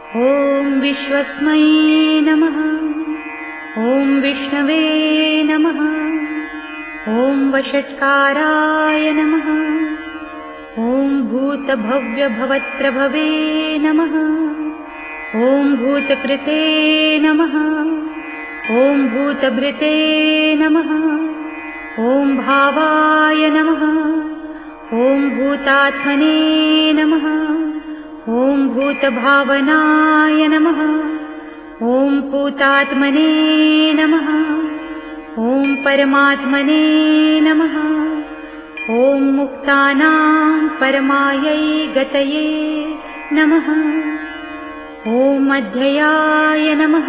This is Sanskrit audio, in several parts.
ॐ विश्वस्मै नमः। ॐ विष्णवे नमः। ॐ वषट्काराय नमः। ॐ भूतभव्यभवत्प्रभवे नमः। ॐ भूतकृते नमः। ॐ भूतभृते नमः। ॐ भावाय नमः। ॐ भूतात्मने नमः। ॐ भूतभावनाय नमः। ॐ पूतात्मने नमः। ॐ परमात्मने नमः। ॐ मुक्तानां परमायै गतये नमः। ॐ अध्ययाय नमः।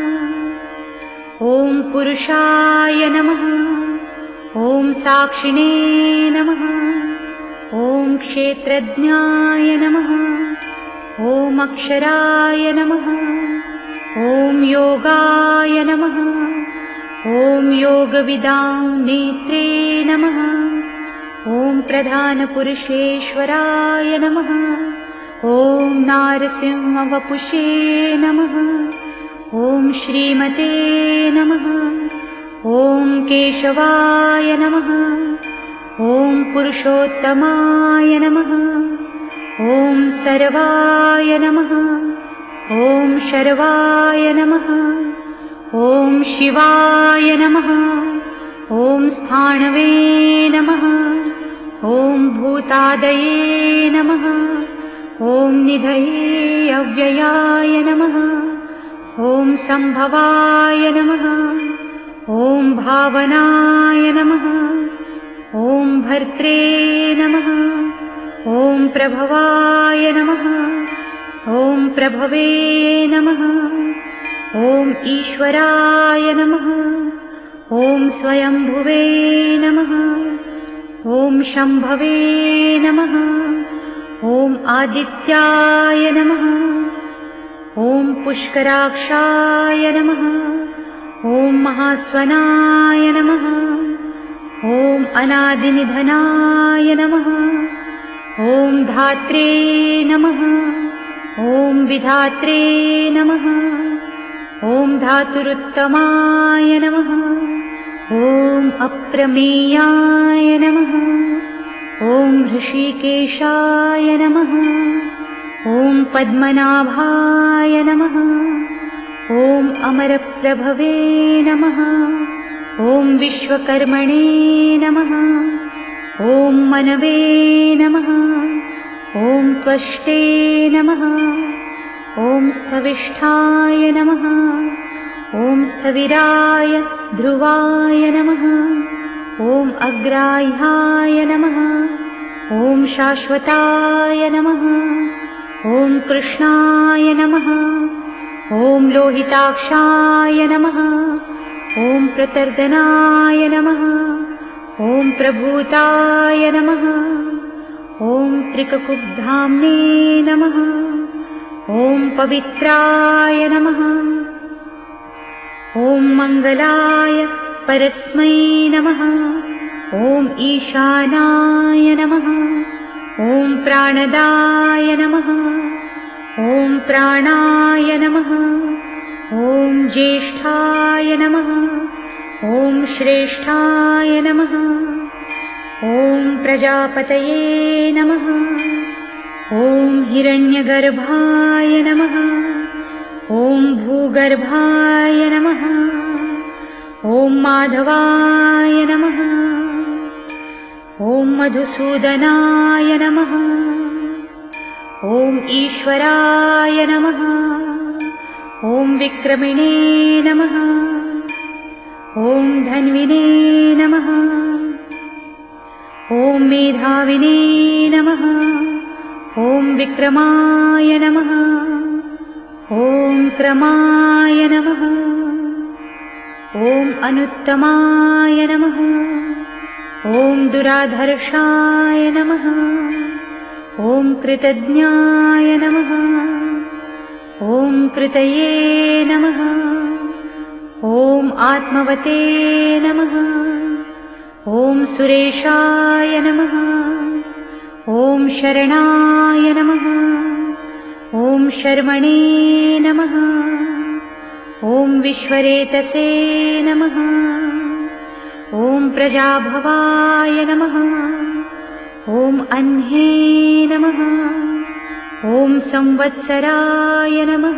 ॐ पुरुषाय नमः। ॐ साक्षिणे नमः। ॐ क्षेत्रज्ञाय नमः। ॐ अक्षराय नमः। ॐ योगाय नमः। ॐ योगविदां नेत्रे नमः। ॐ प्रधानपुरुषेश्वराय नमः। ॐ नारसिंहवपुषे नमः। ॐ श्रीमते नमः। ॐ केशवाय नमः। ॐ पुरुषोत्तमाय नमः। ॐ सर्वाय नमः। ॐ शर्वाय नमः। ॐ शिवाय नमः। ॐ स्थाणवे नमः। ॐ भूतादये नमः। ॐ निधये अव्ययाय नमः। ॐ सम्भवाय नमः। ॐ भावनाय नमः। ॐ भर्त्रे नमः। ॐ प्रभवाय नमः। ॐ प्रभवे नमः। ॐ ईश्वराय नमः। ॐ स्वयंभुवे नमः। ॐ शम्भवे नमः। ॐ आदित्याय नमः। ॐ पुष्कराक्षाय नमः। ॐ महास्वनाय नमः। ॐ अनादिनिधनाय नमः। ॐ धात्रे नमः। ॐ विधात्रे नमः। ॐ धातुरुत्तमाय नमः। ॐ अप्रमेयाय नमः। ॐ ऋषिकेशाय नमः। ॐ पद्मनाभाय नमः। ॐ अमरप्रभवे नमः। ॐ विश्वकर्मणे नमः। ॐ मनवे नमः। ॐ त्वष्टे नमः। ॐ स्थविष्ठाय नमः। ॐ स्थविराय ध्रुवाय नमः। ॐ अग्राह्याय नमः। ॐ शाश्वताय नमः। ॐ कृष्णाय नमः। ॐ लोहिताक्षाय नमः। ॐ प्रतर्दनाय नमः। ॐ प्रभूताय नमः। ॐ त्रिककुब्धाम्ने नमः। ॐ पवित्राय नमः। ॐ मङ्गलाय परस्मै नमः। ॐ ईशानाय नमः। ॐ प्राणदाय नमः। ॐ प्राणाय नमः। ॐ ज्येष्ठाय नमः। ॐ श्रेष्ठाय नमः। ॐ प्रजापतये नमः। ॐ हिरण्यगर्भाय नमः। ॐ भूगर्भाय नमः। ॐ माधवाय नमः। ॐ मधुसूदनाय नमः। ॐ ईश्वराय नमः। ॐ विक्रमिणे नमः। ॐ धन्विने नमः। ॐ मेधाविने नमः। ॐ विक्रमाय नमः। ॐ क्रमाय नमः। ॐ अनुत्तमाय नमः। ॐ दुराधर्षाय नमः। ॐ कृतज्ञाय नमः। ॐ कृतये नमः। ॐ आत्मवते नमः। ॐ सुरेशाय नमः। ॐ शरणाय नमः। ॐ शर्मणे नमः। ॐ विश्वरेतसे नमः। ॐ प्रजाभवाय नमः। ॐ अह्ने नमः। ॐ संवत्सराय नमः।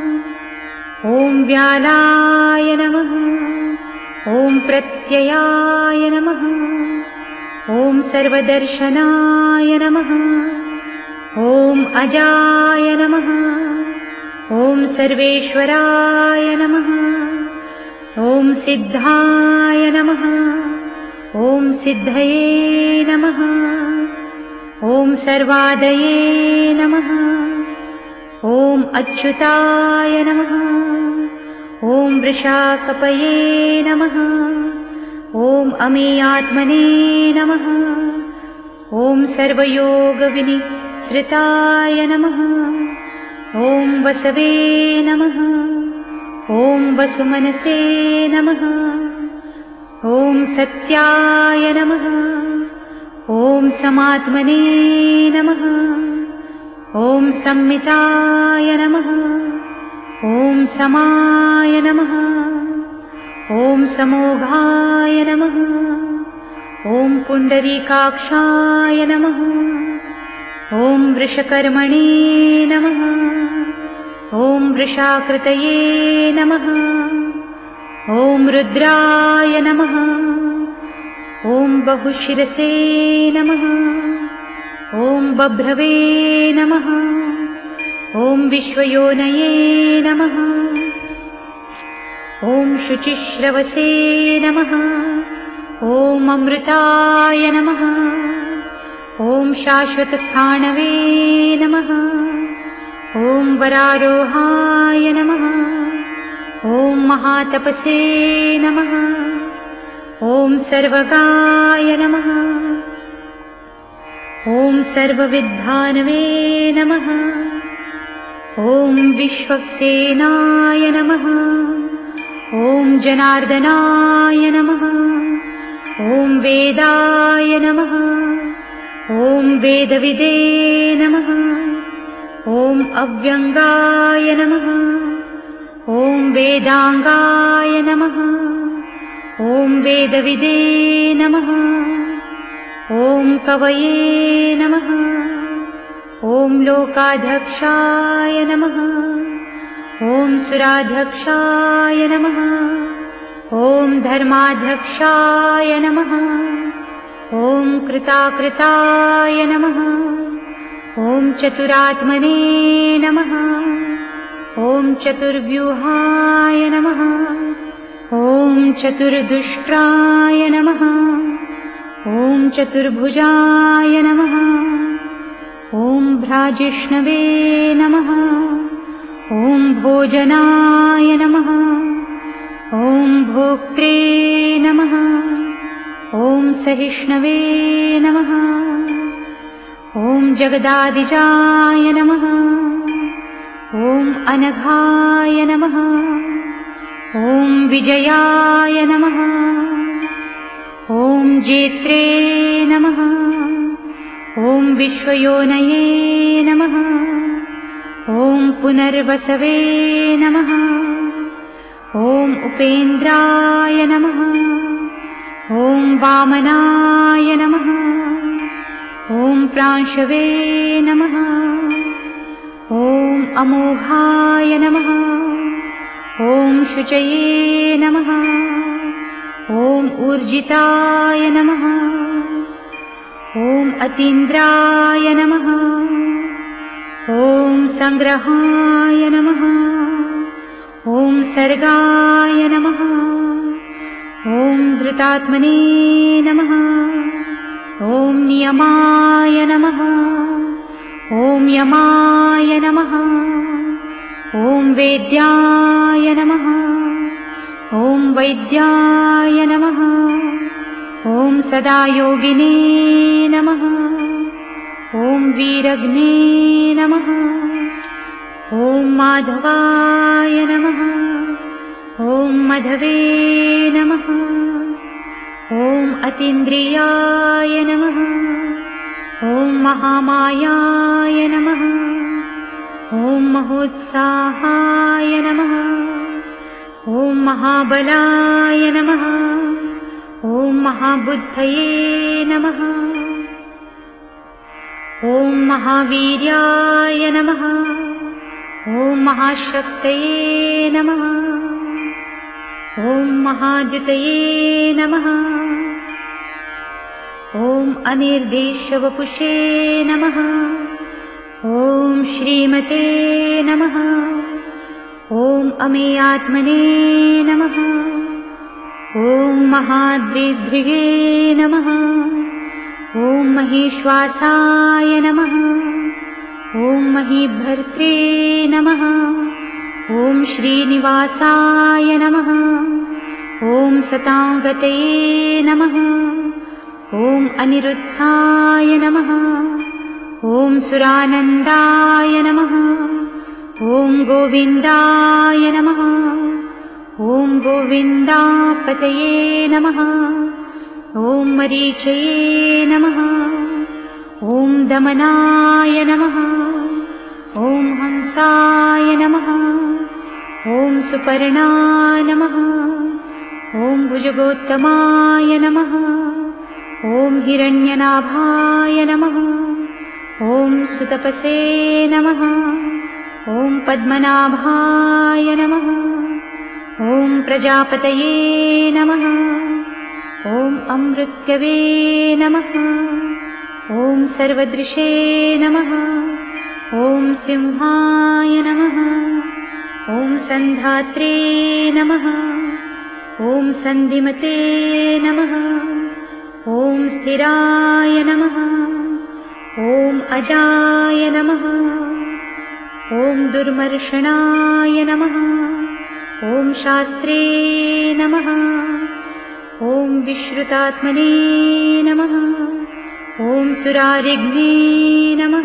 ॐ व्यालाय नमः। ॐ प्रत्ययाय नमः। ॐ सर्वदर्शनाय नमः। ॐ अजाय नमः। ॐ सर्वेश्वराय नमः। ॐ सिद्धाय नमः। ॐ सिद्धये नमः। ॐ सर्वादये नमः। ॐ अच्युताय नमः। ॐ वृषाकपये नमः। ॐ अमेयात्मने नमः। ॐ सर्वयोगविनिसृताय नमः। ॐ वसवे नमः। ॐ वसुमनसे नमः। ॐ सत्याय नमः। ॐ समात्मने नमः। ॐ संमिताय नमः। ॐ समाय नमः। ॐ समोघाय नमः। ॐ पुण्डरीकाक्षाय नमः। ॐ वृषकर्मणे नमः। ॐ वृषाकृतये नमः। ॐ रुद्राय नमः। ॐ बहुशिरसे नमः। ॐ बभ्रवे नमः। ॐ विश्वयोनये नमः। ॐ शुचिश्रवसे नमः। ॐ अमृताय नमः। ॐ शाश्वतस्थाणवे नमः। ॐ वरारोहाय नमः। ॐ महातपसे नमः। ॐ सर्वगाय नमः। ॐ सर्वविद्भानवे नमः। ॐ विश्वक्सेनाय नमः। ॐ जनार्दनाय नमः। ॐ वेदाय नमः। ॐ वेदविदे नमः। ॐ अव्यङ्गाय नमः। ॐ वेदाङ्गाय नमः। ॐ वेदविदे नमः। ॐ कवये नमः। ॐ लोकाध्यक्षाय नमः। ॐ सुराध्यक्षाय नमः। ॐ धर्माध्यक्षाय नमः। ॐ कृताकृताय नमः। ॐ चतुरात्मने नमः। ॐ चतुर्व्यूहाय नमः। ॐ चतुर्दुष्ट्राय नमः। ॐ चतुर्भुजाय नमः। ॐ भ्राजिष्णवे नमः। ॐ भोजनाय नमः। ॐ भोक्त्रे नमः। ॐ सहिष्णवे नमः। ॐ जगदादिजाय नमः। ॐ अनघाय नमः। ॐ विजयाय नमः। ॐ जेत्रे नमः। ॐ विश्वयोनये नमः। ॐ पुनर्वसवे नमः। ॐ उपेन्द्राय नमः। ॐ वामनाय नमः। ॐ प्रांशवे नमः। ॐ अमोघाय नमः। ॐ शुचये नमः। ॐ ऊर्जिताय नमः। ॐ अतीन्द्राय नमः। ॐ संग्रहाय नमः। ॐ सर्गाय नमः। ॐ धृतात्मने नमः। ॐ नियमाय नमः। ॐ यमाय नमः। ॐ वेद्याय नमः। ॐ वैद्याय नमः। ॐ सदायोगिने नमः। ॐ वीरग्ने नमः। ॐ माधवाय नमः। ॐ मधवे नमः। ॐ अतीन्द्रियाय नमः। ॐ महामायाय नमः। ॐ महोत्साहाय नमः। ॐ महाबलाय नमः। ॐ महाबुद्धये नमः। ॐ महावीर्याय नमः। ॐ महाशक्तये नमः। ॐ महाद्युतये नमः। ॐ अनिर्देशवपुषे नमः। ॐ श्रीमते नमः। ॐ अमेयात्मने नमः। ॐ महाद्रिधृगे नमः। ॐ महेश्वासाय नमः। ॐ महीभर्त्रे नमः। ॐ श्रीनिवासाय नमः। ॐ सतागतये नमः। ॐ अनिरुद्धाय नमः। ॐ सुरानन्दाय नमः। ॐ गोविन्दाय नमः। ॐ गोविन्दापतये नमः। ॐ मरीचये नमः। ॐ दमनाय नमः। ॐ हंसाय नमः। ॐ सुपर्णाय नमः। ॐ भुजगोत्तमाय नमः। ॐ हिरण्यनाभाय नमः। ॐ सुतपसे नमः। ॐ पद्मनाभाय नमः। ॐ प्रजापतये नमः। ॐ अमृत्यवे नमः। ॐ सर्वदृशे नमः। ॐ सिंहाय नमः। ॐ सन्धात्रे नमः। ॐ सन्धिमते नमः। ॐ स्थिराय नमः। ॐ अजाय नमः। ॐ दुर्मर्षणाय नमः। ॐ शास्त्रे नमः। ॐ विश्रुतात्मने नमः। ॐ सुरारिघ्ने नमः।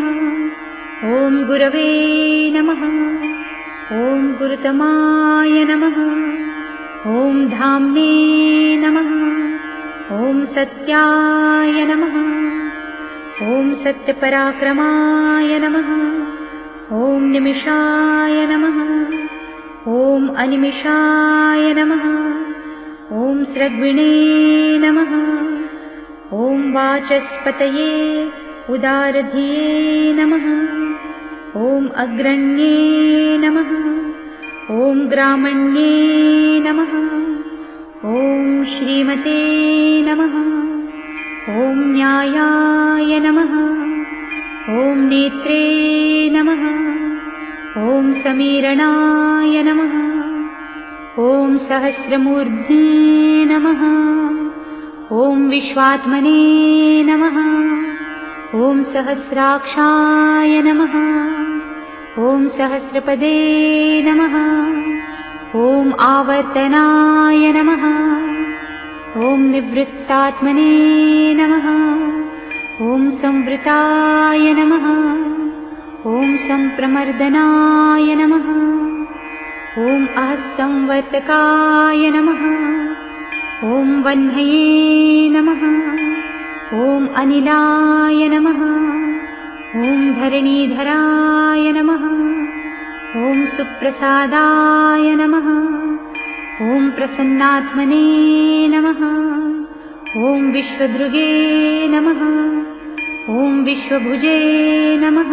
ॐ गुरवे नमः। ॐ गुरुतमाय नमः। ॐ धाम्ने नमः। ॐ सत्याय नमः। ॐ सत्यपराक्रमाय नमः। ॐ निमिषाय नमः। ॐ अनिमिषाय नमः। ॐ स्रग्विणे नमः। ॐ वाचस्पतये उदारधिये नमः। ॐ अग्रण्ये नमः। ॐ ग्रामण्ये नमः। ॐ श्रीमते नमः। ॐ न्यायाय नमः। ॐ नेत्रे नमः। ॐ समीरणाय नमः। ॐ सहस्रमूर्ध्ने नमः। ॐ विश्वात्मने नमः। ॐ सहस्राक्षाय नमः। ॐ सहस्रपदे नमः। ॐ आवर्तनाय नमः। ॐ निवृत्तात्मने नमः। ॐ संवृताय नमः। ॐ संप्रमर्दनाय नमः। ॐ अहस्संवर्तकाय नमः। ॐ वह्नये नमः। ॐ अनिलाय नमः। ॐ धरणीधराय नमः। ॐ सुप्रसादाय नमः। ॐ प्रसन्नात्मने नमः। ॐ विश्वदृगे नमः। ॐ विश्वभुजे नमः।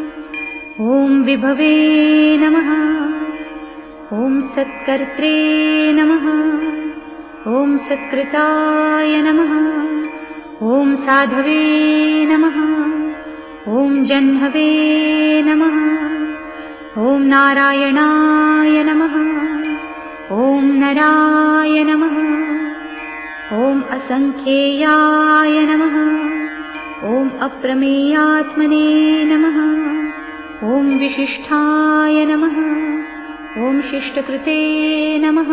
ॐ विभवे नमः। ॐ सत्कर्त्रे नमः। ॐ सत्कृताय नमः। ॐ साधवे नमः। ॐ जह्नवे नमः। ॐ नारायणाय नमः। ॐ नराय नमः। ॐ असंख्येयाय नमः। ॐ अप्रमेयात्मने नमः। ॐ विशिष्टाय नमः। ॐ शिष्टकृते नमः।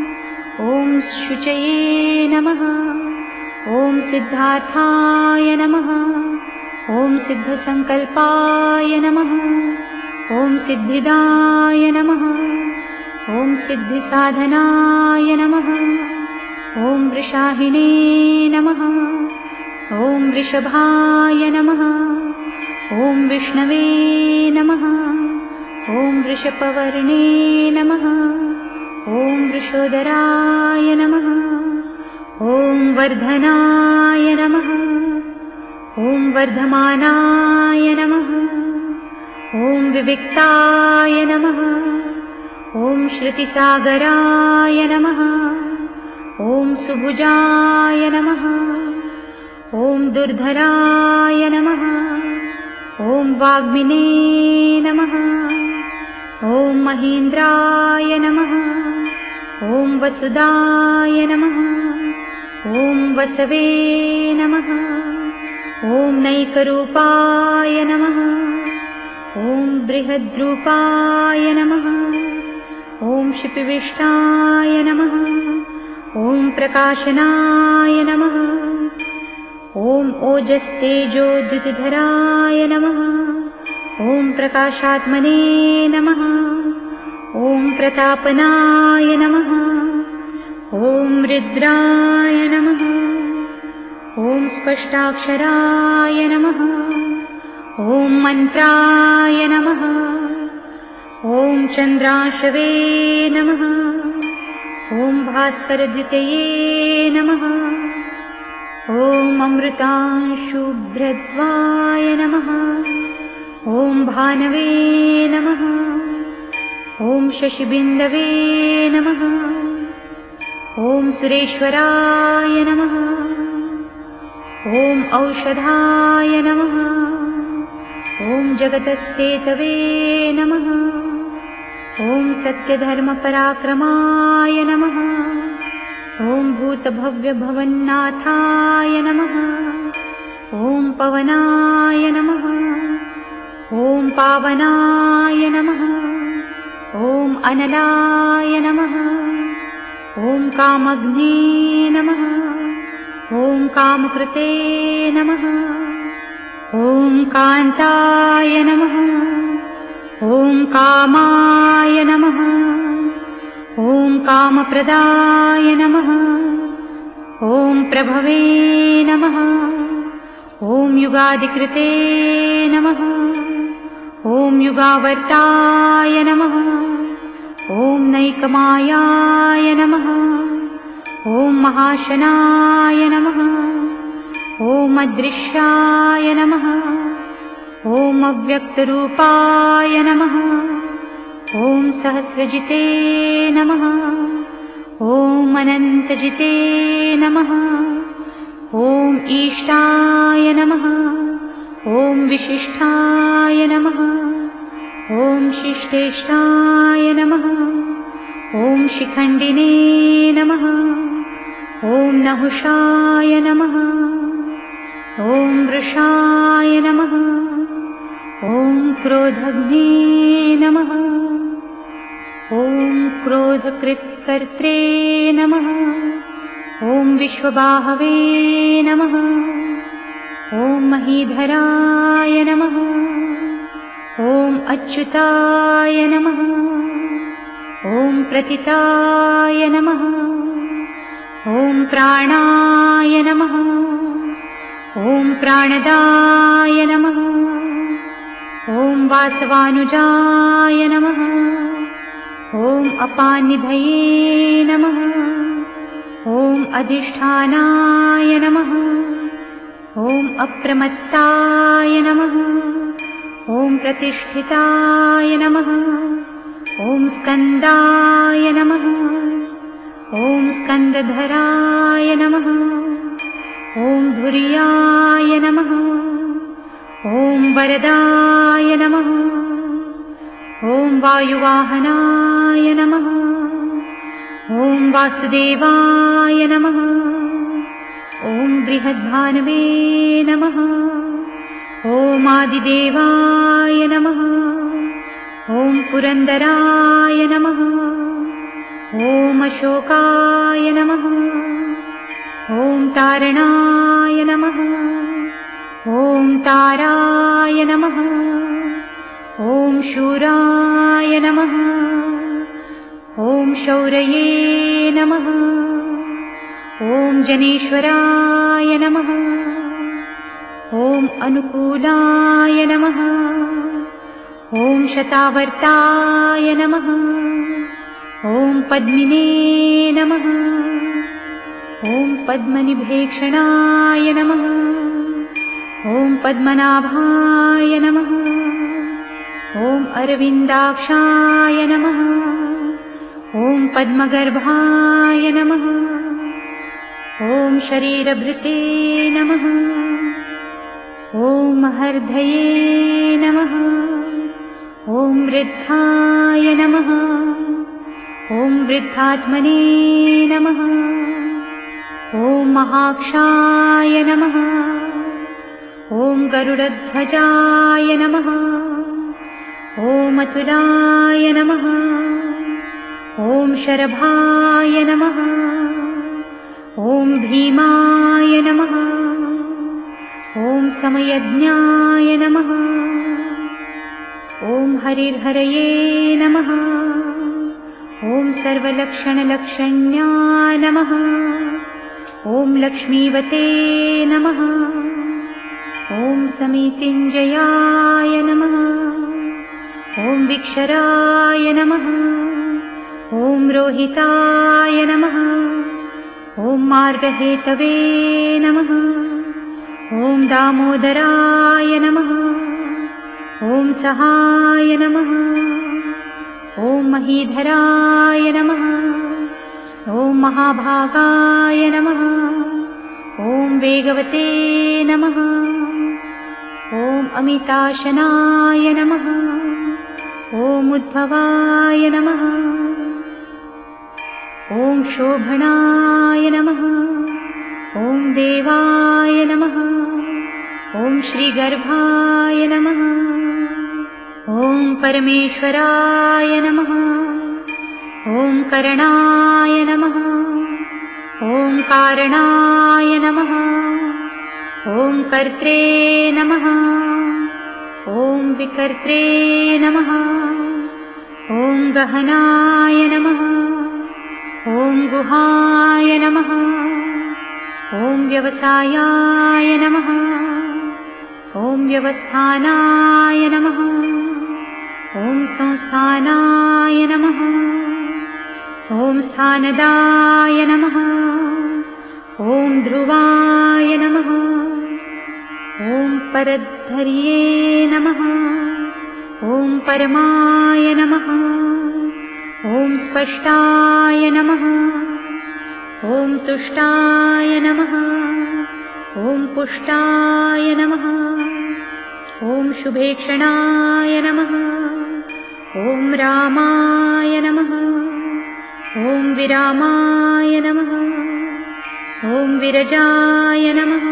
ॐ शुचये नमः। ॐ सिद्धार्थाय नमः। ॐ सिद्धसंकल्पाय नमः। ॐ सिद्धिदाय नमः। ॐ सिद्धिसाधनाय नमः। ॐ वृषाहिणे नमः। ॐ वृषभाय नमः। ॐ विष्णवे नमः। ॐ वृषपवर्णे नमः। ॐ वृषोदराय नमः। ॐ वर्धनाय नमः। ॐ वर्धमानाय नमः। ॐ विविक्ताय नमः। ॐ श्रुतिसागराय नमः। ॐ सुभुजाय नमः। ॐ दुर्धराय नमः। ॐ वाग्मिने नमः। ॐ महीन्द्राय नमः। ॐ वसुदाय नमः। ॐ वसवे नमः। ॐ नैकरूपाय नमः। ॐ बृहद्रूपाय नमः। ॐ शिपिविष्टाय नमः। ॐ प्रकाशनाय नमः। ॐ ओजस्तेजोद्युतिधराय नमः। ॐ प्रकाशात्मने नमः। ॐ प्रतापनाय नमः। ॐ रुद्राय नमः। ॐ स्पष्टाक्षराय नमः। ॐ मन्त्राय नमः। ॐ चन्द्राशवे नमः। ॐ भास्करद्वितये नमः। ॐ अमृतांशुभ्रद्वाय नमः। ॐ भानवे नमः। ॐ शशिबिन्दवे नमः। ॐ सुरेश्वराय नमः। ॐ औषधाय नमः। ॐ जगतस्येतवे नमः। ॐ सत्यधर्मपराक्रमाय नमः। ॐ भूतभव्यभवन्नाथाय नमः। ॐ पवनाय नमः। ॐ पावनाय नमः। ॐ अनलाय नमः। ॐ कामग्ने नमः। ॐ कामकृते नमः। ॐ कान्ताय नमः। ॐ कामाय नमः। ॐ कामप्रदाय नमः। ॐ प्रभवे नमः। ॐ युगादिकृते नमः। ॐ युगावर्ताय नमः। ॐ नैकमायाय नमः। ॐ महाशनाय नमः। ॐ अदृश्याय नमः। ॐ अव्यक्तरूपाय नमः। ॐ सहस्रजिते नमः। ॐ अनन्तजिते नमः। ॐ ईष्टाय नमः। ॐ विशिष्टाय नमः। ॐ शिष्टेष्टाय नमः। ॐ शिखण्डिने नमः। ॐ नहुषाय नमः। ॐ वृषाय नमः। ॐ क्रोधग्ने नमः। ॐ क्रोधकृत्कर्त्रे नमः। ॐ विश्वबाहवे नमः। ॐ महीधराय नमः। ॐ अच्युताय नमः। ॐ प्रतिताय नमः। ॐ प्राणाय नमः। ॐ प्राणदाय नमः। ॐ वासवानुजाय नमः। ॐ अपानिधये नमः। ॐ अधिष्ठानाय नमः। ॐ अप्रमत्ताय नमः। ॐ प्रतिष्ठिताय नमः। ॐ स्कन्दाय नमः। ॐ स्कन्दधराय नमः। ॐ धुर्याय नमः। ॐ वरदाय नमः। ॐ वायुवाहनाय नमः। ॐ वासुदेवाय नमः। ॐ बृहद्भानवे नमः। ॐ आदिदेवाय नमः। ॐ पुरन्दराय नमः। ॐ अशोकाय नमः। ॐ तारणाय नमः। ॐ ताराय नमः। ॐ शूराय नमः। ॐ शौरये नमः। ॐ जनेश्वराय नमः। ॐ अनुकूलाय नमः। ॐ शतावर्ताय नमः। ॐ पद्मिने नमः। ॐ पद्मनिभेक्षणाय नमः। ॐ पद्मनाभाय नमः। ॐ अरविन्दाक्षाय नमः। ॐ पद्मगर्भाय नमः। ॐ शरीरभृते नमः। ॐ महर्धये नमः। ॐ वृद्धाय नमः। ॐ वृद्धात्मने नमः। ॐ महाक्षाय नमः। ॐ गरुडध्वजाय नमः। ॐ अतुलाय नमः। ॐ शरभाय नमः। ॐ भीमाय नमः। ॐ समयज्ञाय नमः। ॐ हरिर्हरये नमः। ॐ सर्वलक्षणलक्षण्याय नमः। ॐ लक्ष्मीवते नमः। ॐ समितिञ्जयाय नमः। ॐ विक्षराय नमः। ॐ रोहिताय नमः। ॐ मार्गहेतवे नमः। ॐ दामोदराय नमः। ॐ सहाय नमः। ॐ महीधराय नमः। ॐ महाभागाय नमः। ॐ वेगवते नमः। ॐ अमिताशनाय नमः। ॐ उद्भवाय नमः। ॐ शोभणाय नमः। ॐ देवाय नमः। ॐ श्रीगर्भाय नमः। ॐ परमेश्वराय नमः। ॐ करणाय नमः। ॐ कारणाय नमः। ॐ कर्त्रे नमः। ॐ विकर्त्रे नमः। ॐ गहनाय नमः। ॐ गुहाय नमः। ॐ व्यवसायाय नमः। ॐ व्यवस्थानाय नमः। ॐ संस्थानाय नमः। ॐ स्थानदाय नमः। ॐ ध्रुवाय नमः। ॐ परद्धर्ये नमः। ॐ परमाय नमः। ॐ स्पष्टाय नमः। ॐ तुष्टाय नमः। ॐ पुष्टाय नमः। ॐ शुभेक्षणाय नमः। ॐ रामाय नमः। ॐ विरामाय नमः। ॐ विरजाय नमः।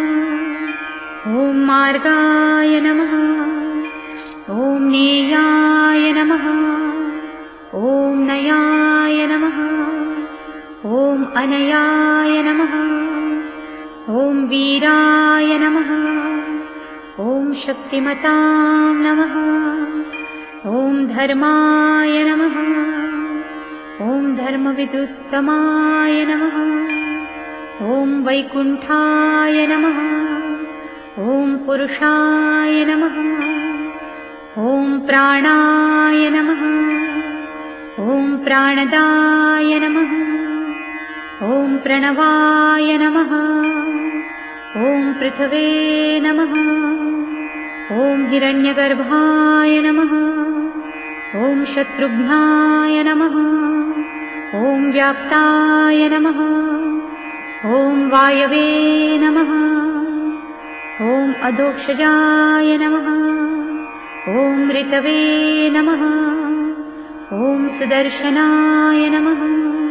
ॐ मार्गाय नमः। ॐ नेयाय नमः। ॐ नयाय नमः। ॐ अनयाय नमः। ॐ वीराय नमः। ॐ शक्तिमतां नमः। ॐ धर्माय नमः। ॐ धर्मविदुत्तमाय नमः। ॐ वैकुण्ठाय नमः। ॐ पुरुषाय नमः। ॐ प्राणाय नमः। ॐ प्राणदाय नमः। ॐ प्रणवाय नमः। ॐ पृथवे नमः। ॐ हिरण्यगर्भाय नमः। ॐ शत्रुघ्नाय नमः। ॐ व्याप्ताय नमः। ॐ वायवे नमः। ॐ अधोक्षजाय नमः। ॐ ऋतवे नमः। ॐ सुदर्शनाय नमः।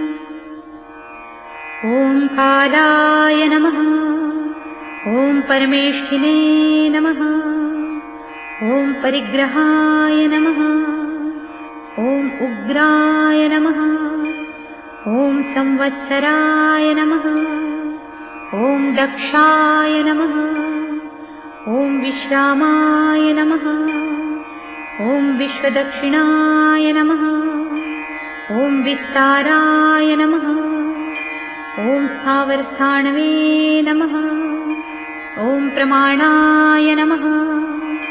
ॐ कालाय नमः। ॐ परमेष्ठिने नमः। ॐ परिग्रहाय नमः। ॐ उग्राय नमः। ॐ संवत्सराय नमः। ॐ दक्षाय नमः। ॐ विश्रामाय नमः। ॐ विश्वदक्षिणाय नमः। ॐ विस्ताराय नमः। ॐ स्थावरस्थाणवे नमः। ॐ प्रमाणाय नमः।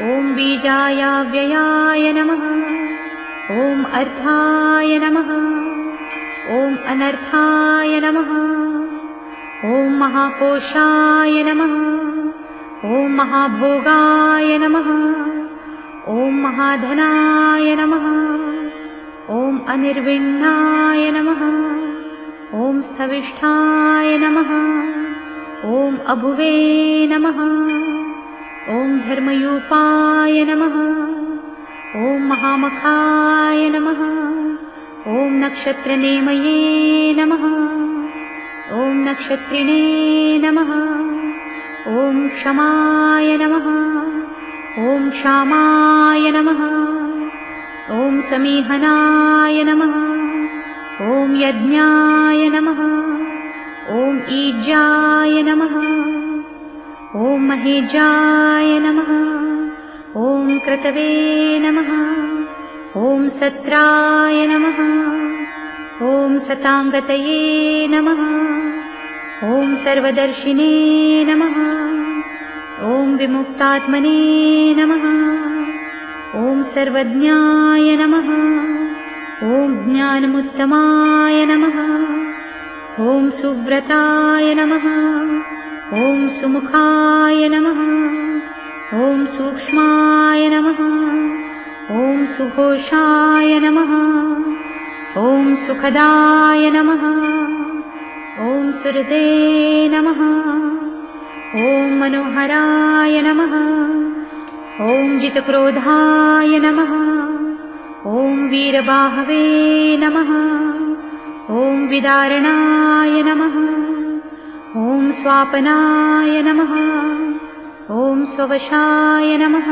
ॐ बीजायाव्ययाय नमः। ॐ अर्थाय नमः। ॐ अनर्थाय नमः। ॐ महाकोशाय नमः। ॐ महाभोगाय नमः। ॐ महाधनाय नमः। ॐ अनिर्विण्णाय नमः। ॐ स्थविष्ठाय नमः। ॐ अभुवे नमः। ॐ धर्मयूपाय नमः। ॐ महामखाय नमः। ॐ नक्षत्रनेमये नमः। ॐ नक्षत्रिणे नमः। ॐ क्षमाय नमः। ॐ क्षामाय नमः। ॐ समीहनाय नमः। ॐ यज्ञाय नमः। ॐ ईज्याय नमः। ॐ महेजाय नमः। ॐ क्रतवे नमः। ॐ सत्राय नमः। ॐ सताङ्गतये नमः। ॐ सर्वदर्शिने नमः। ॐ विमुक्तात्मने नमः। ॐ सर्वज्ञाय नमः। ॐ ज्ञानमुत्तमाय नमः। ॐ सुव्रताय नमः। ॐ सुमुखाय नमः। ॐ सूक्ष्माय नमः। ॐ सुघोषाय नमः। ॐ सुखदाय नमः। ॐ सुहृदे नमः। ॐ मनोहराय नमः। ॐ जितक्रोधाय नमः। ॐ वीरबाहवे नमः। ॐ विदारणाय नमः। ॐ स्वापनाय नमः। ॐ स्ववशाय नमः।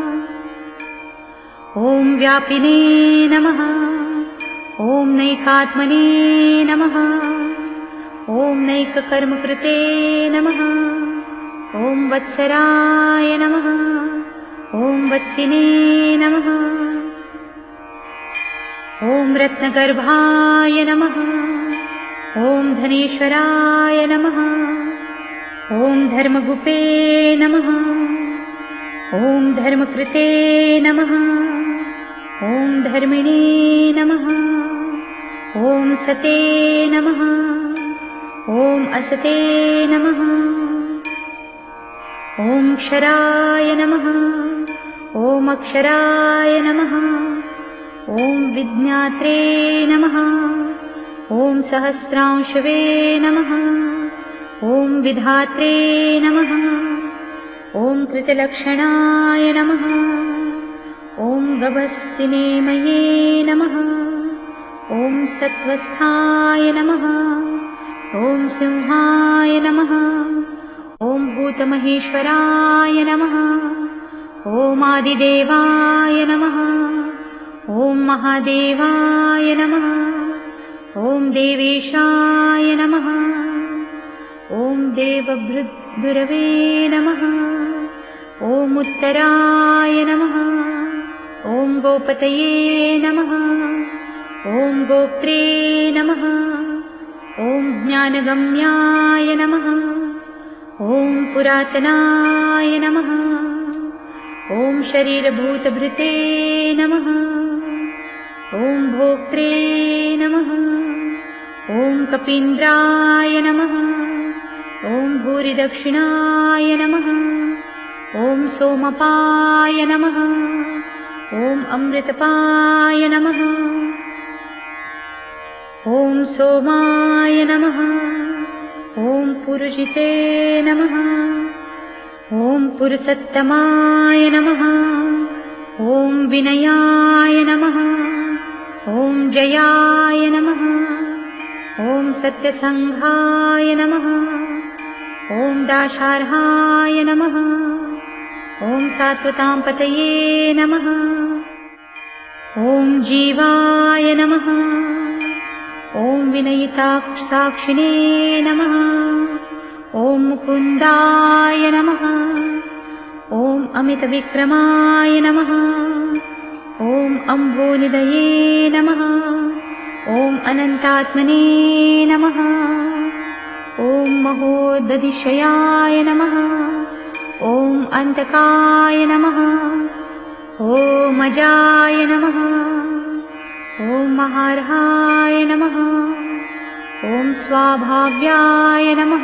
ॐ व्यापिने नमः। ॐ नैकात्मने नमः। ॐ नैककर्मकृते नमः। ॐ वत्सराय नमः। ॐ वत्सिने नमः। ॐ रत्नगर्भाय नमः। ॐ धनेश्वराय नमः। ॐ धर्मगुपे नमः। ॐ धर्मकृते नमः। ॐ धर्मिणे नमः। ॐ सते नमः। ॐ असते नमः। ॐ क्षराय नमः। ॐ अक्षराय नमः। ॐ विज्ञात्रे नमः। ॐ सहस्रांशवे नमः। ॐ विधात्रे नमः। ॐ कृतलक्षणाय नमः। ॐ गभस्तिनेमये नमः। ॐ सत्त्वस्थाय नमः। ॐ सिंहाय नमः। ॐ भूतमहेश्वराय नमः। ॐ आदिदेवाय नमः। ॐ महादेवाय नमः। ॐ देवेशाय नमः। ॐ देवभृद्गुरवे नमः। ॐ उत्तराय नमः। ॐ गोपतये नमः। ॐ गोप्त्रे नमः। ॐ ज्ञानगम्याय नमः। ॐ पुरातनाय नमः। ॐ शरीरभूतभृते नमः। ॐ भोक्त्रे नमः। ॐ कपीन्द्राय नमः। ॐ भूरिदक्षिणाय नमः। ॐ सोमपाय नमः। ॐ अमृतपाय नमः। ॐ सोमाय नमः। ॐ पुरुषिते नमः। ॐ पुरुषोत्तमाय नमः। ॐ विनयाय नमः। ॐ जयाय नमः। ॐ सत्यसङ्घाय नमः। ॐ दाशार्हाय नमः। ॐ सात्वतांपतये नमः। ॐ जीवाय नमः। ॐ विनयिताक्षसाक्षिणे नमः। ॐ मुकुन्दाय नमः। ॐ अमितविक्रमाय नमः। ॐ अम्बोनिधये नमः। ॐ अनन्तात्मने नमः। ॐ महोदधिशयाय नमः। ॐ अन्तकाय नमः। ॐ अजाय नमः। ॐ महार्हाय नमः। ॐ स्वाभाव्याय नमः।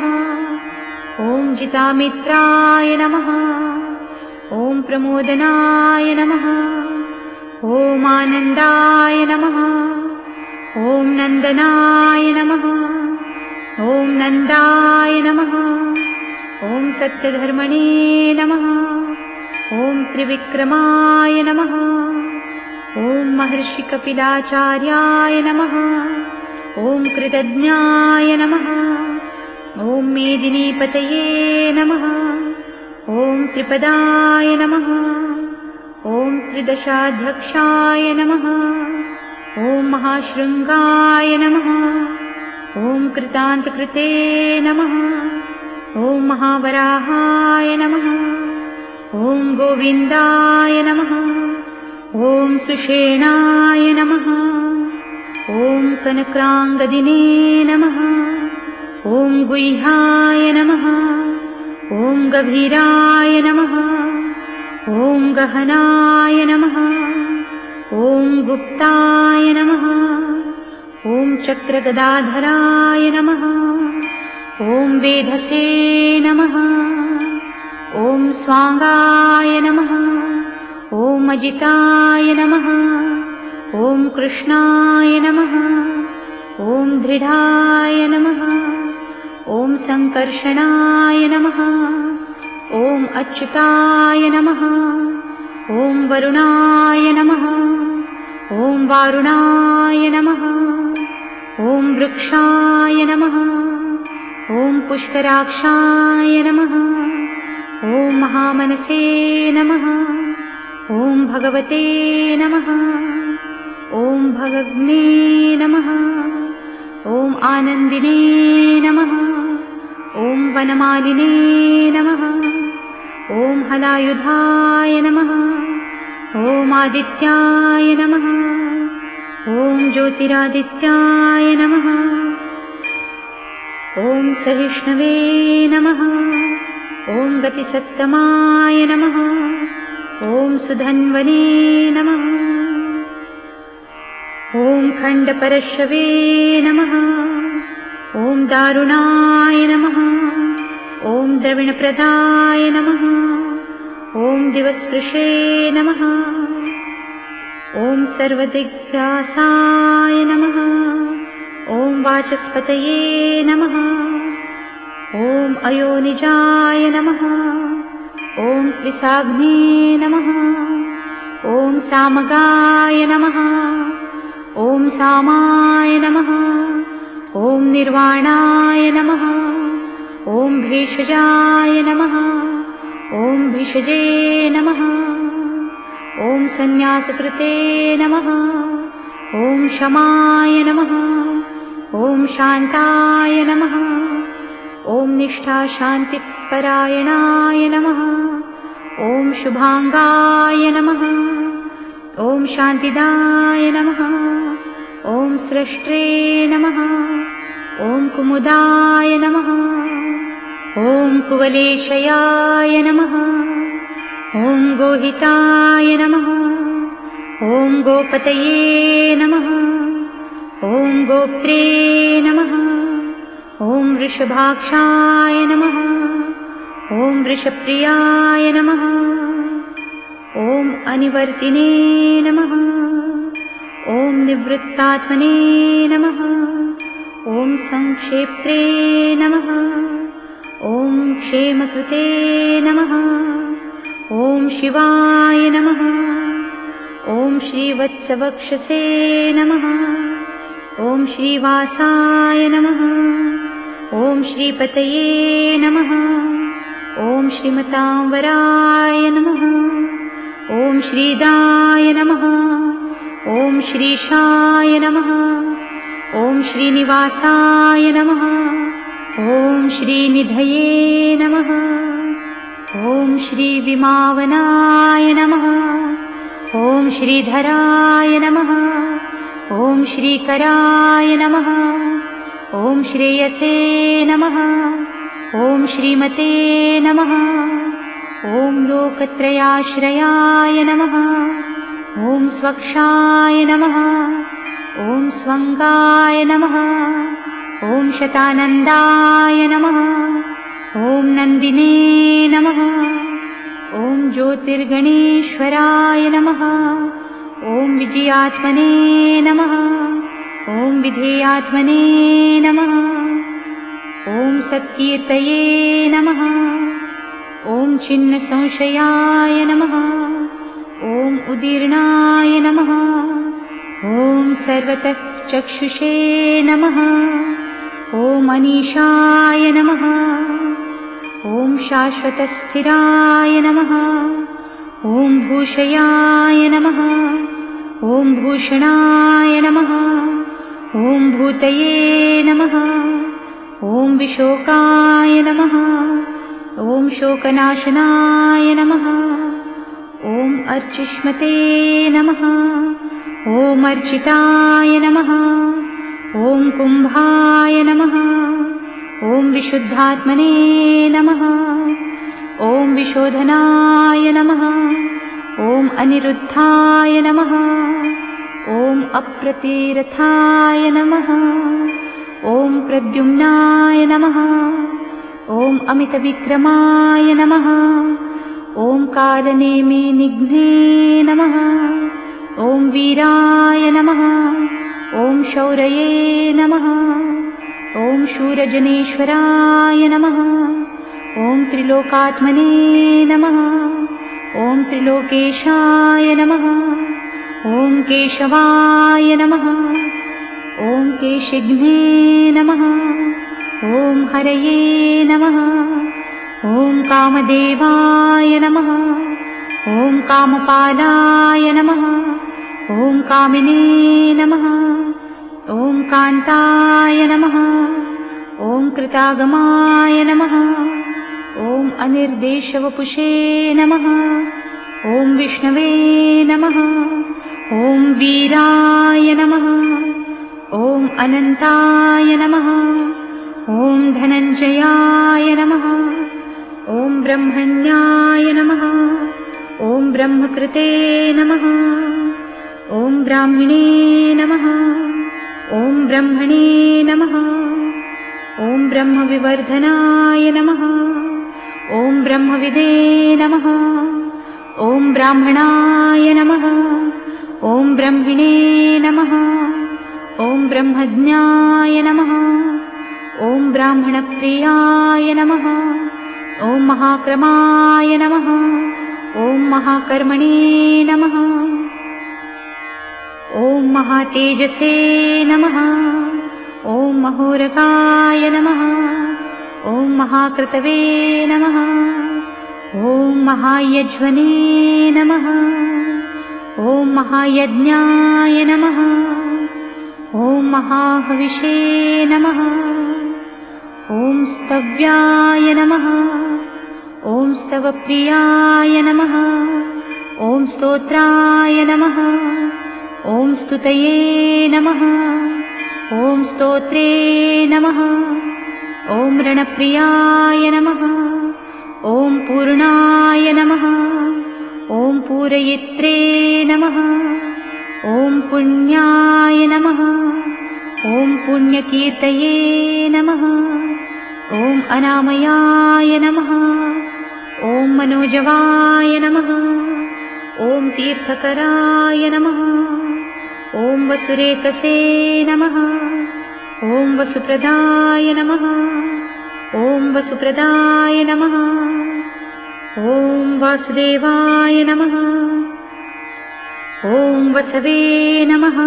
ॐ जितामित्राय नमः। ॐ प्रमोदनाय नमः। ॐ आनन्दाय नमः। ॐ नन्दनाय नमः। ॐ नन्दाय नमः। ॐ सत्यधर्मणे नमः। ॐ त्रिविक्रमाय नमः। ॐ महर्षिकपिलाचार्याय नमः। ॐ कृतज्ञाय नमः। ॐ मेदिनीपतये नमः। ॐ त्रिपदाय नमः। ॐ त्रिदशाध्यक्षाय नमः। ॐ महाशृङ्गाय नमः। ॐ कृतान्तकृते नमः। ॐ महावराहाय नमः। ॐ गोविन्दाय नमः। ॐ सुषेणाय नमः। ॐ कनकाङ्गदिने नमः। ॐ गुह्याय नमः। ॐ गभीराय नमः। ॐ गहनाय नमः। ॐ गुप्ताय नमः। ॐ चक्रगदाधराय नमः। ॐ वेधसे नमः। ॐ स्वाङ्गाय नमः। ॐ अजिताय नमः। ॐ कृष्णाय नमः। ॐ दृढाय नमः। ॐ सङ्कर्षणाय नमः। ॐ अच्युताय नमः। ॐ वरुणाय नमः। ॐ वारुणाय नमः। ॐ वृक्षाय नमः। ॐ पुष्कराक्षाय नमः। ॐ महामनसे नमः। ॐ भगवते नमः। ॐ भगग्ने नमः। ॐ आनन्दिने नमः। ॐ वनमालिने नमः। ॐ हलायुधाय नमः। ॐ आदित्याय नमः। ॐ ज्योतिरादित्याय नमः। ॐ सहिष्णवे नमः। ॐ गतिसत्तमाय नमः। ॐ सुधन्वने नमः। ॐ खण्डपरशवे नमः। ॐ दारुणाय नमः। ॐ द्रविणप्रदाय नमः। ॐ दिवस्पृशे नमः। ॐ सर्वदिग्व्यासाय नमः। ॐ वाचस्पतये नमः। ॐ अयोनिजाय नमः। ॐ त्रिसाग्ने नमः। ॐ सामगाय नमः। ॐ सामाय नमः। ॐ निर्वाणाय नमः। ॐ भेषजाय नमः। ॐ भिषजे नमः। ॐ सन्न्यासकृते नमः। ॐ शमाय नमः। ॐ शान्ताय नमः। ॐ निष्ठाशान्तिपरायणाय नमः। ॐ शुभाङ्गाय नमः। ॐ शान्तिदाय नमः। ॐ स्रष्ट्रे नमः। ॐ कुमुदाय नमः। ॐ कुवलेशयाय नमः। ॐ गोहिताय नमः। ॐ गोपतये नमः। ॐ गोप्त्रे नमः। ॐ वृषभाक्षाय नमः। ॐ वृषप्रियाय नमः। ॐ अनिवर्तिने नमः। ॐ निवृत्तात्मने नमः। ॐ संक्षेप्त्रे नमः। ॐ क्षेमकृते नमः। ॐ शिवाय नमः। ॐ श्रीवत्सवक्षसे नमः। ॐ श्रीवासाय नमः। ॐ श्रीपतये नमः। ॐ श्रीमतांवराय नमः। ॐ श्रीदाय नमः। ॐ श्रीशाय नमः। ॐ श्रीनिवासाय नमः। ॐ श्रीनिधये नमः। ॐ श्रीविमावनाय नमः। ॐ श्रीधराय नमः। ॐ श्रीकराय नमः। ॐ श्रेयसे नमः। ॐ श्रीमते नमः। ॐ लोकत्रयाश्रयाय नमः। ॐ स्वक्षाय नमः। ॐ स्वङ्गाय नमः। ॐ शतानन्दाय नमः। ॐ नन्दिने नमः। ॐ ज्योतिर्गणेश्वराय नमः। ॐ विजयात्मने नमः। ॐ विधेयात्मने नमः। ॐ सत्कीर्तये नमः। ॐ छिन्नसंशयाय नमः। ॐ उदीर्णाय नमः। ॐ सर्वतः चक्षुषे नमः। ॐ अनीशाय नमः। ॐ शाश्वतस्थिराय नमः। ॐ भूषयाय नमः। ॐ भूषणाय नमः। ॐ भूतये नमः। ॐ विशोकाय नमः। ॐ शोकनाशनाय नमः। ॐ अर्चिष्मते नमः। ॐ अर्चिताय नमः। ॐ कुम्भाय नमः। ॐ विशुद्धात्मने नमः। ॐ विशोधनाय नमः। ॐ अनिरुद्धाय नमः। ॐ अप्रतिरथाय नमः। ॐ प्रद्युम्नाय नमः। ॐ अमितविक्रमाय नमः। ॐ कालनेमिनिघ्ने नमः। ॐ वीराय नमः। ॐ शौरये नमः। ॐ शूरजनेश्वराय नमः। ॐ त्रिलोकात्मने नमः। ॐ त्रिलोकेशाय नमः। ॐ केशवाय नमः। ॐ केशिघ्ने नमः। ॐ हरये नमः। ॐ कामदेवाय नमः। ॐ कामपालाय नमः। ॐ कामिने नमः। ॐ कान्ताय नमः। ॐ कृतागमाय नमः। ॐ अनिर्देशवपुषे नमः। ॐ विष्णवे नमः। ॐ वीराय नमः। ॐ अनन्ताय नमः। ॐ धनञ्जयाय नमः। ॐ ब्रह्मण्याय नमः। ॐ ब्रह्मकृते नमः। ॐ ब्राह्मणे नमः। ॐ ब्रह्मणे नमः। ॐ ब्रह्मविवर्धनाय नमः। ॐ ब्रह्मविदे नमः। ॐ ब्राह्मणाय नमः। ॐ ब्रह्मिणे नमः। ॐ ब्रह्मज्ञाय नमः। ॐ ब्राह्मणप्रियाय नमः। ॐ महाक्रमाय नमः। ॐ महाकर्मणे नमः। ॐ महातेजसे नमः। ॐ महोरगाय नमः। ॐ महाकृतवे नमः। ॐ महायज्वने नमः। ॐ महायज्ञाय नमः। ॐ महाहविषे नमः। ॐ स्तव्याय नमः। ॐ स्तवप्रियाय नमः। ॐ स्तोत्राय नमः। ॐ स्तुतये नमः। ॐ स्तोत्रे नमः। ॐ रणप्रियाय नमः। ॐ पूर्णाय नमः। ॐ पूरयित्रे नमः। ॐ पुण्याय नमः। ॐ पुण्यकीर्तये नमः। ॐ अनामयाय नमः। ॐ मनोजवाय नमः। ॐ तीर्थकराय नमः। ॐ वसुरेतसे नमः। ॐ वसुप्रदाय नमः। ॐ वसुप्रदाय नमः। ॐ वासुदेवाय नमः। ॐ वसवे नमः।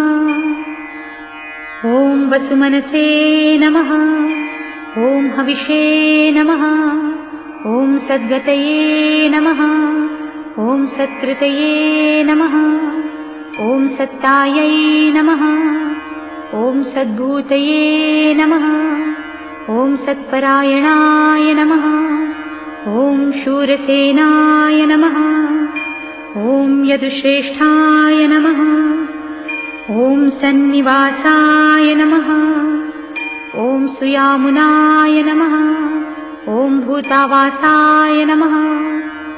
ॐ वसुमनसे नमः। ॐ हविषे नमः। ॐ सद्गतये नमः। ॐ सत्कृतये नमः। ॐ सत्तायै नमः। ॐ सद्भूतये नमः। ॐ सत्परायणाय नमः। ॐ शूरसेनाय नमः। ॐ यदुश्रेष्ठाय नमः। ॐ सन्निवासाय नमः। ॐ सुयामुनाय नमः। ॐ भूतावासाय नमः।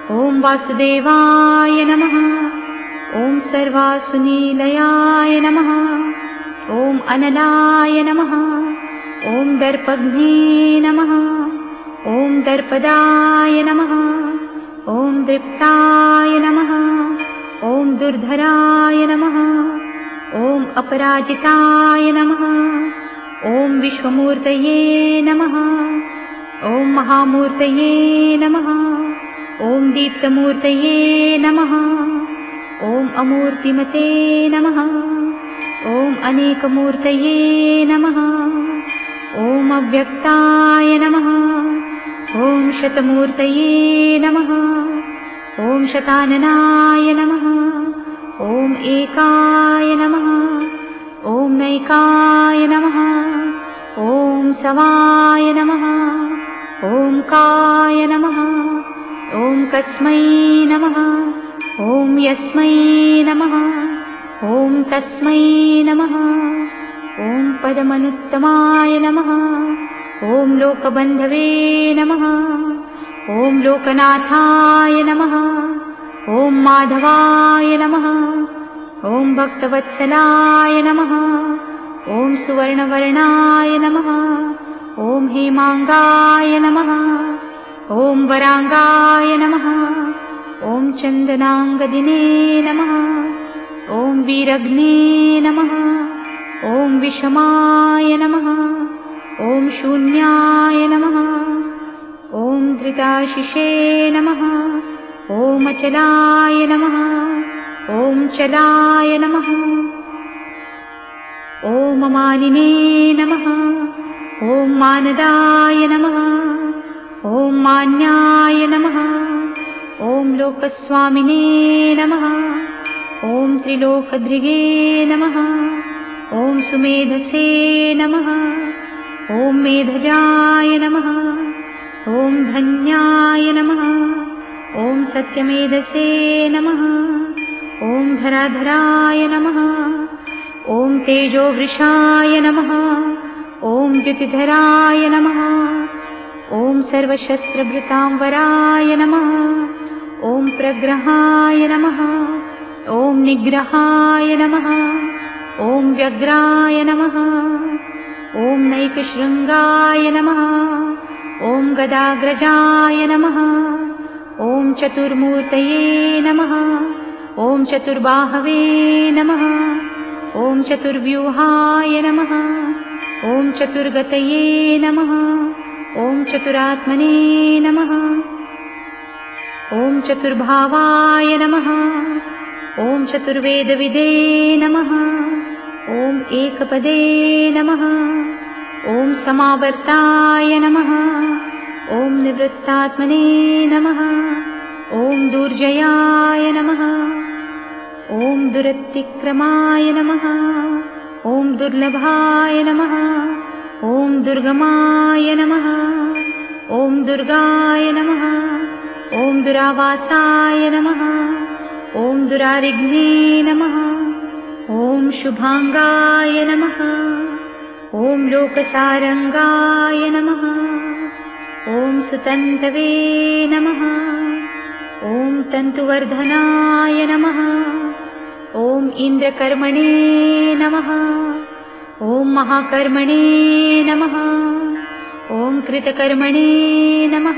ॐ वासुदेवाय नमः। ॐ सर्वासुनीलयाय नमः। ॐ अनलाय नमः। ॐ दर्पघ्ने नमः। ॐ दर्पदाय नमः। ॐ दृप्ताय नमः। ॐ दुर्धराय नमः। ॐ अपराजिताय नमः। ॐ विश्वमूर्तये नमः। ॐ महामूर्तये नमः। ॐ दीप्तमूर्तये नमः। ॐ अमूर्तिमते नमः। ॐ अनेकमूर्तये नमः। ॐ अव्यक्ताय नमः। ॐ शतमूर्तये नमः। ॐ शताननाय नमः। ॐ एकाय नमः। ॐ नैकाय नमः। ॐ सवाय नमः। ॐ काय नमः। ॐ कस्मै नमः। ॐ यस्मै नमः। ॐ तस्मै नमः। ॐ पदमनुत्तमाय नमः। ॐ लोकबन्धवे नमः। ॐ लोकनाथाय नमः। ॐ माधवाय नमः। ॐ भक्तवत्सलाय नमः। ॐ सुवर्णवर्णाय नमः। ॐ हेमाङ्गाय नमः। ॐ वराङ्गाय नमः। ॐ चन्दनाङ्गदिने नमः। ॐ वीरग्ने नमः। ॐ विषमाय नमः। ॐ शून्याय नमः। ॐ धृताशिषे नमः। ॐ अचलाय नमः। ॐ चलाय नमः। ॐ मानिने नमः। ॐ मानदाय नमः। ॐ मान्याय नमः। ॐ लोकस्वामिने नमः। ॐ त्रिलोकधृगे नमः। ॐ सुमेधसे नमः। ॐ मेधजाय नमः। ॐ धन्याय नमः। ॐ सत्यमेधसे नमः। ॐ धराधराय नमः। ॐ तेजोवृषाय नमः। ॐ द्युतिधराय नमः। ॐ सर्वशस्त्रभृतांवराय नमः। ॐ प्रग्रहाय नमः। ॐ निग्रहाय नमः। ॐ व्यग्राय नमः। ॐ नैकशृङ्गाय नमः। ॐ गदाग्रजाय नमः। ॐ चतुर्मूर्तये नमः। ॐ चतुर्बाहवे नमः। ॐ चतुर्व्यूहाय नमः। ॐ चतुर्गतये नमः। ॐ चतुरात्मने नमः। ॐ चतुर्भावाय नमः। ॐ चतुर्वेदविदे नमः। ॐ एकपदे नमः। ॐ समावर्ताय नमः। ॐ निवृत्तात्मने नमः। ॐ दुर्जयाय नमः। ॐ दुरतिक्रमाय नमः। ॐ दुर्लभाय नमः। ॐ दुर्गमाय नमः। ॐ दुर्गाय नमः। ॐ दुरावासाय नमः। ॐ दुरारिघ्ने नमः। ॐ शुभाङ्गाय नमः। ॐ लोकसारङ्गाय नमः। ॐ सुतन्तवे नमः। ॐ तन्तुवर्धनाय नमः। ॐ इन्द्रकर्मणे नमः। ॐ महाकर्मणे नमः। ॐ कृतकर्मणे नमः।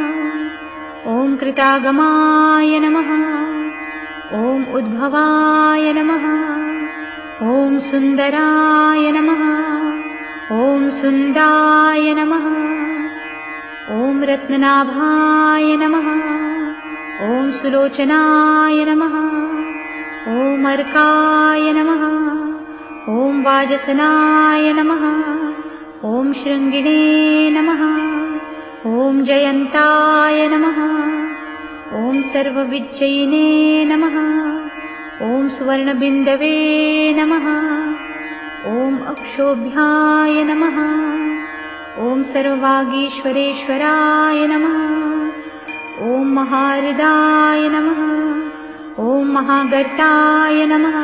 ॐ कृतागमाय नमः। ॐ उद्भवाय नमः। ॐ सुन्दराय नमः। ॐ सुन्दाय नमः। ॐ रत्ननाभाय नमः। ॐ सुलोचनाय नमः। ॐ अर्काय नमः। ॐ वाजसनाय नमः। ॐ शृङ्गिणे नमः। ॐ जयन्ताय नमः। ॐ सर्वविजयिने नमः। ॐ सुवर्णबिन्दवे नमः। ॐ अक्षोभ्याय नमः। ॐ सर्ववागीश्वरेश्वराय नमः। ॐ महाहृदाय नमः। ॐ महागर्ताय नमः।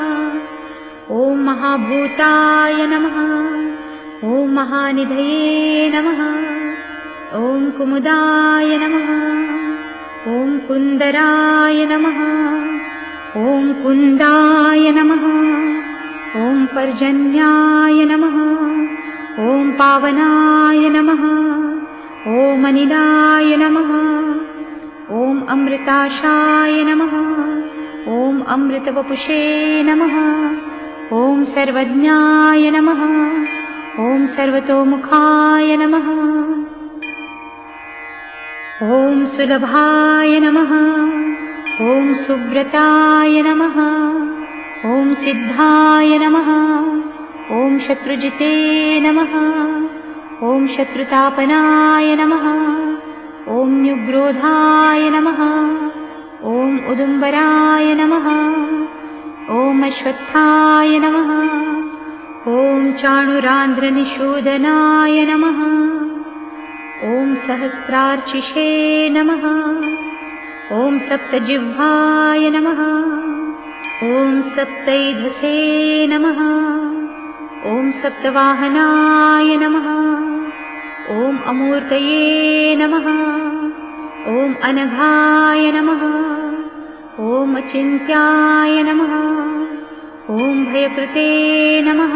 ॐ महाभूताय नमः। ॐ महानिधये नमः। ॐ कुमुदाय नमः। ॐ कुन्दराय नमः। ॐ कुन्दाय नमः। ॐ पर्जन्याय नमः। ॐ पावनाय नमः। ॐ अनिलाय नमः। ॐ अमृताशाय नमः। ॐ अमृतवपुषे नमः। ॐ सर्वज्ञाय नमः। ॐ सर्वतोमुखाय नमः। ॐ सुलभाय नमः। ॐ सुव्रताय नमः। ॐ सिद्धाय नमः। ॐ शत्रुजिते नमः। ॐ शत्रुतापनाय नमः। ॐ न्युग्रोधाय नमः। ॐ उदुम्बराय नमः। ॐ अश्वत्थाय नमः। ॐ चाणुरान्ध्रनिषूदनाय नमः। ॐ सहस्रार्चिषे नमः। ॐ सप्तजिह्वाय नमः। ॐ सप्तैधसे नमः। ॐ सप्तवाहनाय नमः। ॐ अमूर्तये नमः। ॐ अनघाय नमः। ॐ अचिन्त्याय नमः। ॐ भयकृते नमः।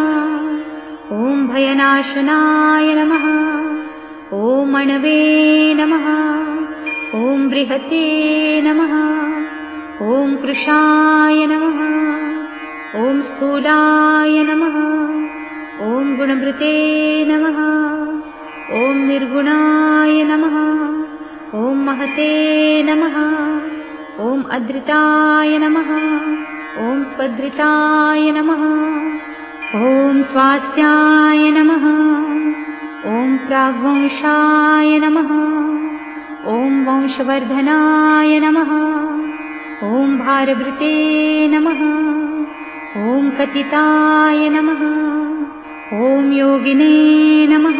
ॐ भयनाशनाय नमः। ॐ अणवे नमः। ॐ बृहते नमः। ॐ कृशाय नमः। ॐ स्थूलाय नमः। ॐ गुणभृते नमः। ॐ निर्गुणाय नमः। ॐ महते नमः। ॐ अधृताय नमः। ॐ स्वधृताय नमः। ॐ स्वास्याय नमः। ॐ प्राग्वंशाय नमः। ॐ वंशवर्धनाय नमः। ॐ भारभृते नमः। ॐ कथिताय नमः। ॐ योगिने नमः।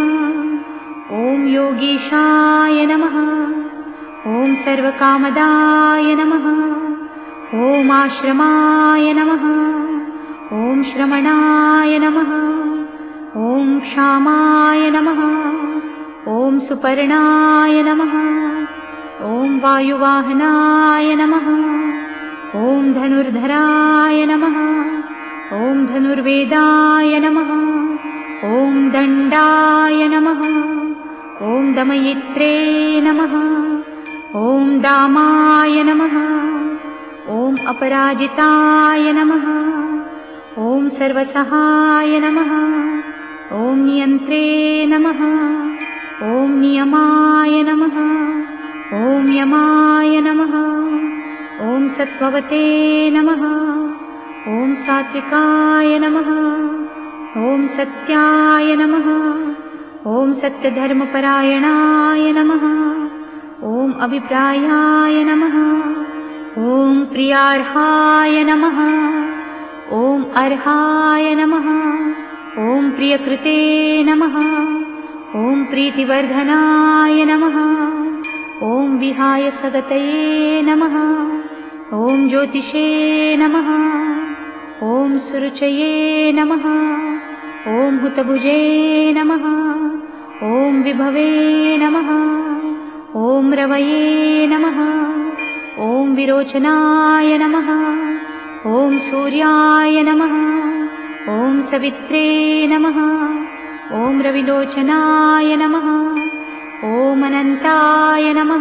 ॐ योगीशाय नमः। ॐ सर्वकामदाय नमः। ॐ आश्रमाय नमः। ॐ श्रमणाय नमः। ॐ क्षामाय नमः। ॐ सुपर्णाय नमः। ॐ वायुवाहनाय नमः। ॐ धनुर्धराय नमः। ॐ धनुर्वेदाय नमः। ॐ दण्डाय नमः। ॐ दमयित्रे नमः। ॐ दामाय नमः। ॐ अपराजिताय नमः। ॐ सर्वसहाय नमः। ॐ नियन्त्रे नमः। ॐ नियमाय नमः। ॐ यमाय नमः। ॐ सत्त्ववते नमः। ॐ सात्विकाय नमः। ॐ सत्याय नमः। ॐ सत्यधर्मपरायणाय नमः। ॐ अभिप्रायाय नमः। ॐ प्रियार्हाय नमः। ॐ अर्हाय नमः। ॐ प्रियकृते नमः। ॐ प्रीतिवर्धनाय नमः। ॐ विहाय सगतये नमः। ॐ ज्योतिषे नमः। ॐ सुरुचये नमः। ॐ हुतभुजे नमः। ॐ विभवे नमः। ॐ रवये नमः। ॐ विरोचनाय नमः। ॐ सूर्याय नमः। ॐ सवित्रे नमः। ॐ रविलोचनाय नमः। ॐ अनन्ताय नमः।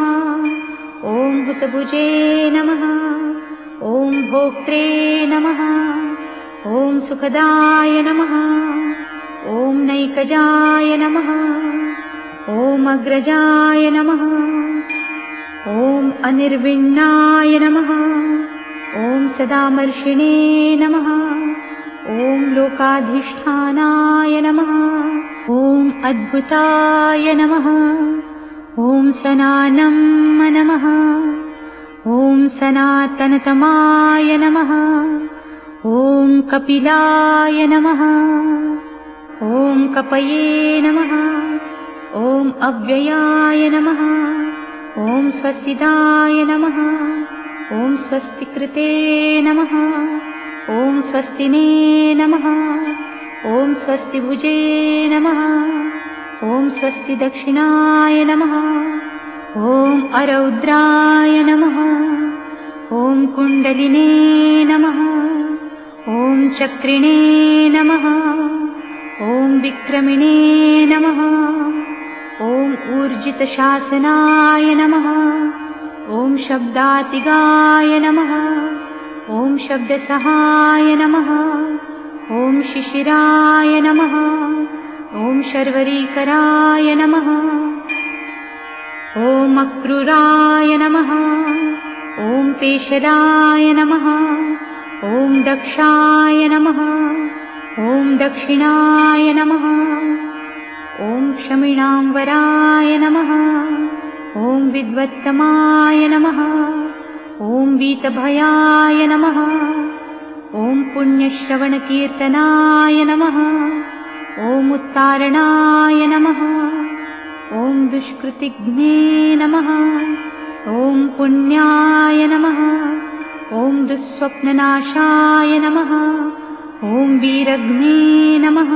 ॐ हुतभुजे नमः। ॐ भोक्त्रे नमः। ॐ सुखदाय नमः। ॐ नैकजाय नमः। ॐ अग्रजाय नमः। ॐ अनिर्विण्णाय नमः। ॐ सदामर्षिणे नमः। ॐ लोकाधिष्ठानाय नमः। ॐ अद्भुताय नमः। ॐ सनानं नमः। ॐ सनातनतमाय नमः। ॐ कपिलाय नमः। ॐ कपये नमः। ॐ अव्ययाय नमः। ॐ स्वस्तिदाय नमः। ॐ स्वस्तिकृते नमः। ॐ स्वस्तिने नमः। ॐ स्वस्तिभुजे नमः। ॐ स्वस्तिदक्षिणाय नमः। ॐ अरौद्राय नमः। ॐ कुण्डलिने नमः। ॐ चक्रिणे नमः। ॐ विक्रमिणे नमः। ॐ ऊर्जितशासनाय नमः। ॐ शब्दातिगाय नमः। ॐ शब्दसहाय नमः। ॐ शिशिराय नमः। ॐ शर्वरीकराय नमः। ॐ अक्रूराय नमः। ॐ पेशलाय नमः। ॐ दक्षाय नमः। ॐ दक्षिणाय नमः। ॐ क्षमिणाम्बराय नमः। ॐ विद्वत्तमाय नमः। ॐ वीतभयाय नमः। ॐ पुण्यश्रवणकीर्तनाय नमः। ॐ उत्तारणाय नमः। ॐ दुष्कृतिघ्ने नमः। ॐ पुण्याय नमः। ॐ दुःस्वप्ननाशाय नमः। ॐ वीरघ्ने नमः।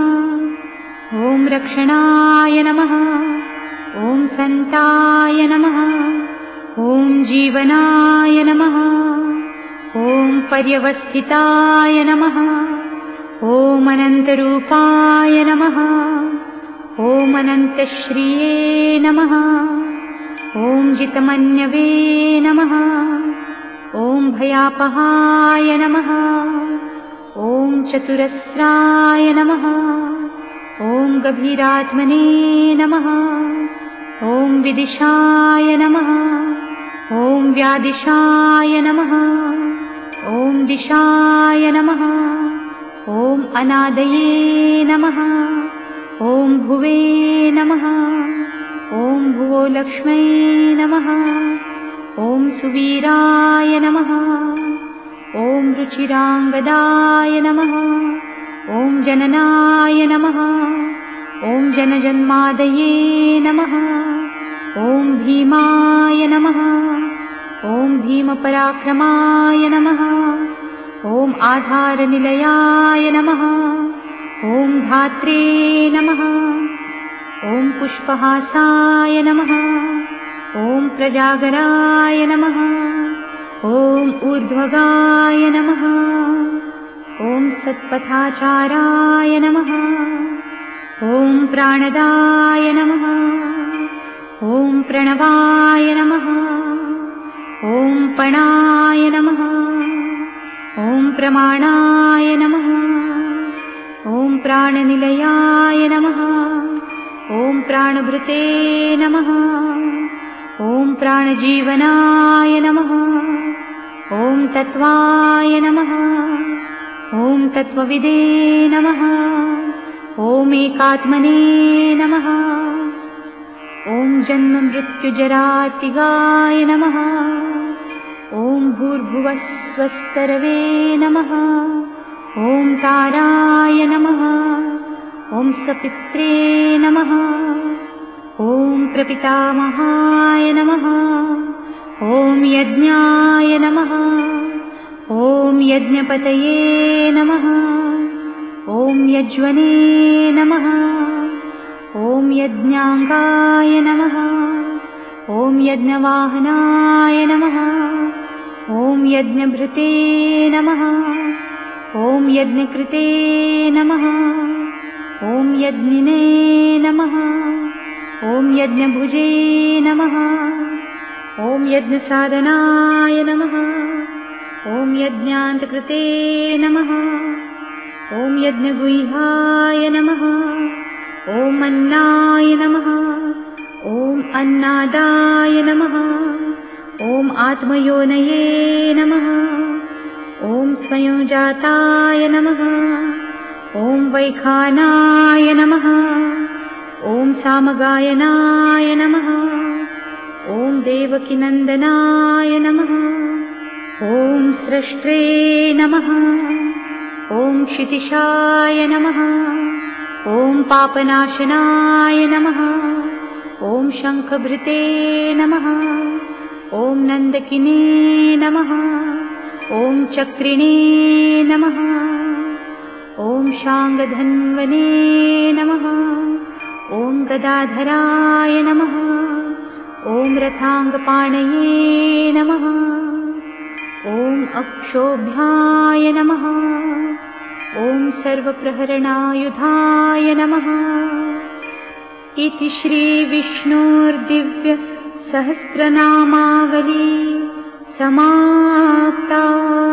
ॐ रक्षणाय नमः। ॐ सन्ताय नमः। ॐ जीवनाय नमः। ॐ पर्यवस्थिताय नमः। ॐ अनन्तरूपाय नमः। ॐ अनन्तश्रिये नमः। ॐ जितमन्यवे नमः। ॐ भयापहाय नमः। ॐ चतुरस्राय नमः। ॐ गभीरात्मने नमः। ॐ विदिशाय नमः। ॐ व्यादिशाय नमः। ॐ दिशाय नमः। ॐ अनादये नमः। ॐ भुवे नमः। ॐ भुवो लक्ष्मै नमः। ॐ सुवीराय नमः। ॐ रुचिराङ्गदाय नमः। ॐ जननाय नमः। ॐ जनजन्मादये नमः। ॐ भीमाय नमः। ॐ भीमपराक्रमाय नमः। ॐ आधारनिलयाय नमः। ॐ धात्रे नमः। ॐ पुष्पहासाय नमः। ॐ प्रजागराय नमः। ॐ ऊर्ध्वगाय नमः। ॐ सत्पथाचाराय नमः। ॐ प्राणदाय नमः। ॐ प्रणवाय नमः। ॐ पणाय नमः। ॐ प्रमाणाय नमः। ॐ प्राणनिलयाय नमः। ॐ प्राणभृते नमः। ॐ प्राणजीवनाय नमः। ॐ तत्त्वाय नमः। ॐ तत्त्वविदे नमः। ॐ एकात्मने नमः। ॐ जन्ममृत्युजरातिगाय नमः। ॐ भूर्भुवस्वस्तरवे नमः। ॐ ताराय नमः। ॐ सपित्रे नमः। ॐ प्रपितामहाय नमः। ॐ यज्ञाय नमः। ॐ यज्ञपतये नमः। ॐ यज्वने नमः। ॐ यज्ञाङ्गाय नमः। ॐ यज्ञवाहनाय नमः। ॐ यज्ञभृते नमः। ॐ यज्ञकृते नमः। ॐ यज्ञिने नमः। ॐ यज्ञभुजे नमः। ॐ यज्ञसाधनाय नमः। ॐ यज्ञान्तकृते नमः। ॐ यज्ञगुह्याय नमः। ॐ अन्नाय नमः। ॐ अन्नादाय नमः। ॐ आत्मयोनये नमः। ॐ स्वयंजाताय नमः। ॐ वैखानाय नमः। ॐ सामगायनाय नमः। ॐ देवकीनन्दनाय नमः। ॐ स्रष्ट्रे नमः। ॐ क्षितिशाय नमः। ॐ पापनाशनाय नमः। ॐ शङ्खभृते नमः। ॐ नन्दकिने नमः। ॐ चक्रिणे नमः। ॐ शाङ्गधन्वने नमः। ॐ गदाधराय नमः। ॐ रथाङ्गपाणये नमः। ॐ अक्षोभ्याय नमः। ॐ सर्वप्रहरणायुधाय नमः। इति श्रीविष्णोर्दिव्यसहस्रनामावली समाप्ता।